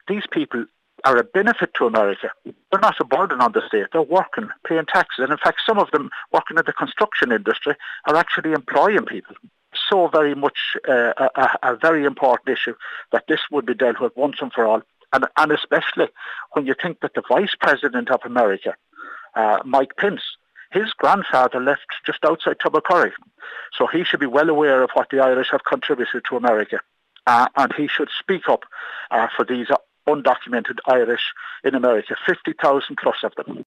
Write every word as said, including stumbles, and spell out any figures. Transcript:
these people are a benefit to America. They're not a burden on the state. They're working, paying taxes. And in fact, some of them working in the construction industry are actually employing people. So very much uh, a, a very important issue that this would be dealt with once and for all. And, and especially when you think that the Vice President of America, uh, Mike Pence, his grandfather left just outside Tubbercurry. So he should be well aware of what the Irish have contributed to America. Uh, and he should speak up uh, for these undocumented Irish in America, fifty thousand plus of them.